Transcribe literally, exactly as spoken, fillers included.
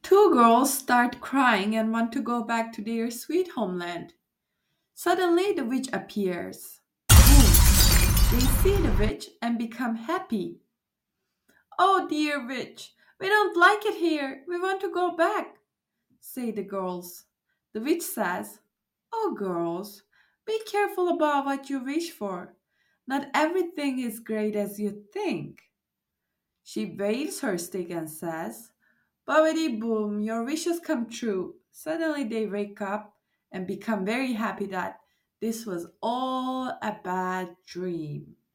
Two girls start crying and want to go back to their sweet homeland. Suddenly, the witch appears. Boom! They see the witch and become happy. Oh, dear witch, we don't like it here. We want to go back, say the girls. The witch says, oh, girls, be careful about what you wish for. Not everything is great as you think. She waves her stick and says, Bobbity boom, your wishes come true. Suddenly they wake up and become very happy that this was all a bad dream.